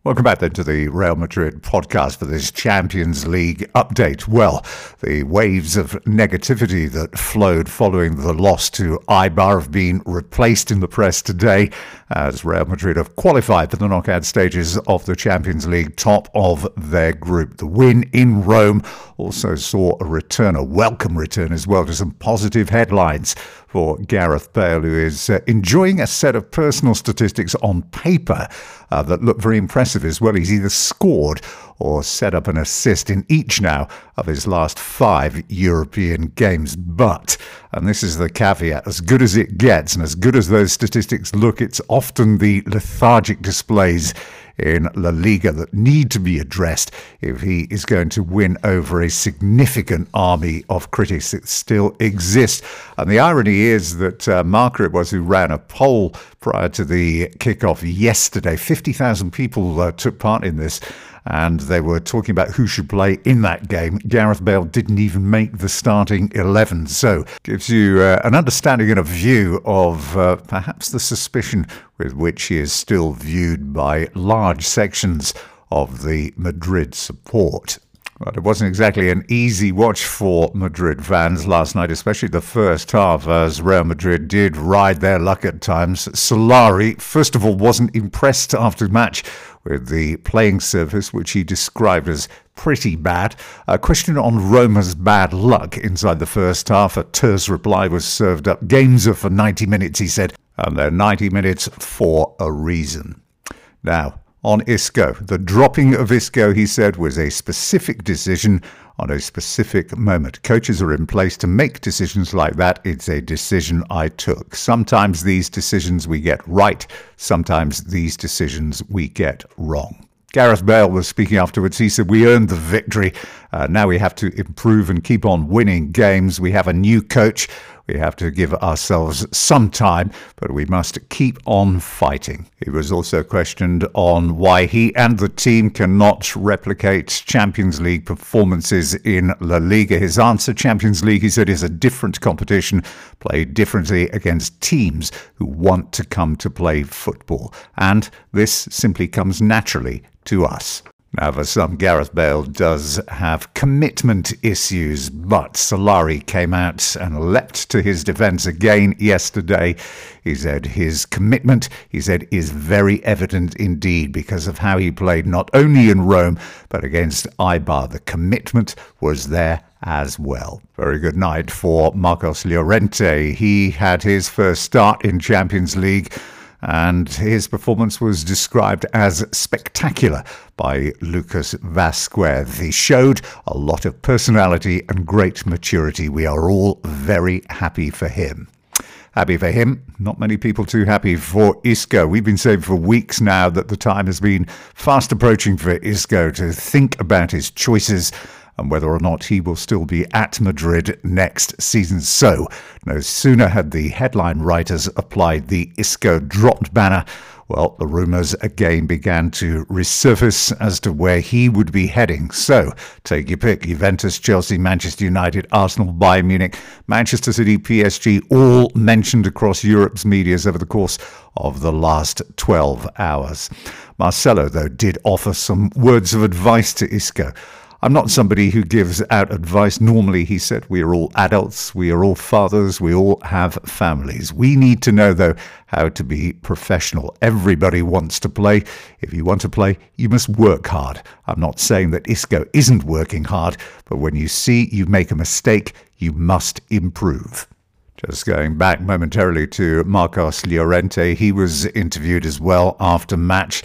Welcome back then to the Real Madrid podcast for this Champions League update. Well, the waves of negativity that flowed following the loss to Eibar have been replaced in the press today as Real Madrid have qualified for the knockout stages of the Champions League, top of their group. The win in Rome also saw a welcome return as well, to some positive headlines for Gareth Bale, who is enjoying a set of personal statistics on paper that look very impressive as well. He's either scored or set up an assist in each now of his last 5 European games. But, and this is the caveat, as good as it gets and as good as those statistics look, it's often the lethargic displays in La Liga that need to be addressed if he is going to win over a significant army of critics that still exist. And the irony is that Marca it was who ran a poll prior to the kickoff yesterday. 50,000 people took part in this, and they were talking about who should play in that game. Gareth Bale didn't even make the starting 11, so gives you an understanding and a view of perhaps the suspicion with which he is still viewed by large sections of the Madrid support. But it wasn't exactly an easy watch for Madrid fans last night, especially the first half, as Real Madrid did ride their luck at times. Solari, first of all, wasn't impressed after the match with the playing surface, which he described as pretty bad. A question on Roma's bad luck inside the first half. A terse reply was served up. Games are for 90 minutes, he said, and they're 90 minutes for a reason. Now, on Isco, the dropping of Isco, he said, was a specific decision on a specific moment. Coaches are in place to make decisions like that. It's a decision I took. Sometimes these decisions we get right. Sometimes these decisions we get wrong. Gareth Bale was speaking afterwards. He said, we earned the victory. Now we have to improve and keep on winning games. We have a new coach. We have to give ourselves some time, but we must keep on fighting. He was also questioned on why he and the team cannot replicate Champions League performances in La Liga. His answer, Champions League, he said, is a different competition, played differently against teams who want to come to play football. And this simply comes naturally to us. Now, for some, Gareth Bale does have commitment issues, but Solari came out and leapt to his defence again yesterday. He said his commitment, is very evident indeed because of how he played not only in Rome, but against Eibar. The commitment was there as well. Very good night for Marcos Llorente. He had his first start in Champions League, and his performance was described as spectacular by Lucas Vázquez. He showed a lot of personality and great maturity. We are all very happy for him. Happy for him. Not many people too happy for Isco. We've been saying for weeks now that the time has been fast approaching for Isco to think about his choices and whether or not he will still be at Madrid next season. So, no sooner had the headline writers applied the Isco dropped banner, well, the rumours again began to resurface as to where he would be heading. So, take your pick. Juventus, Chelsea, Manchester United, Arsenal, Bayern Munich, Manchester City, PSG, all mentioned across Europe's medias over the course of the last 12 hours. Marcelo, though, did offer some words of advice to Isco. I'm not somebody who gives out advice. Normally, he said, we are all adults, we are all fathers, we all have families. We need to know, though, how to be professional. Everybody wants to play. If you want to play, you must work hard. I'm not saying that Isco isn't working hard, but when you see you make a mistake, you must improve. Just going back momentarily to Marcos Llorente, he was interviewed as well after match.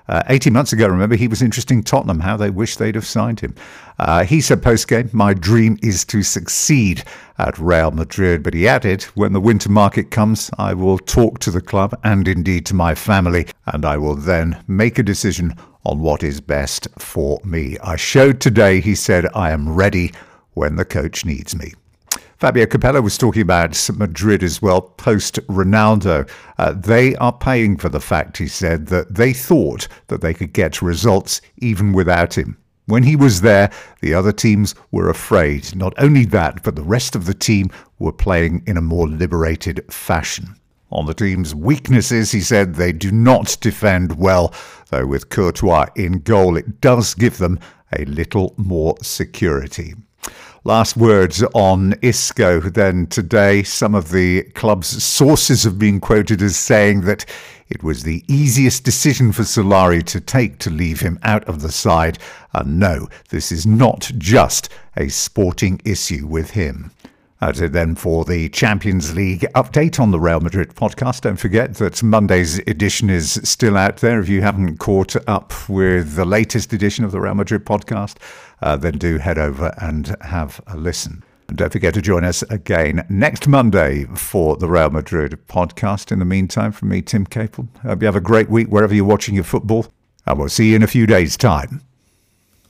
18 months ago, remember, he was interested in Tottenham, how they wish they'd have signed him. He said post-game, my dream is to succeed at Real Madrid. But he added, when the winter market comes, I will talk to the club and indeed to my family, and I will then make a decision on what is best for me. I showed today, he said, I am ready when the coach needs me. Fabio Capello was talking about Madrid as well, post-Ronaldo. They are paying for the fact, he said, that they thought that they could get results even without him. When he was there, the other teams were afraid. Not only that, but the rest of the team were playing in a more liberated fashion. On the team's weaknesses, he said they do not defend well, though with Courtois in goal, it does give them a little more security. Last words on Isco then today. Some of the club's sources have been quoted as saying that it was the easiest decision for Solari to take to leave him out of the side. And no, this is not just a sporting issue with him. That's it then for the Champions League update on the Real Madrid podcast. Don't forget that Monday's edition is still out there. If you haven't caught up with the latest edition of the Real Madrid podcast, then do head over and have a listen. And don't forget to join us again next Monday for the Real Madrid podcast. In the meantime, from me, Tim Capel, hope you have a great week wherever you're watching your football, and we'll see you in a few days' time.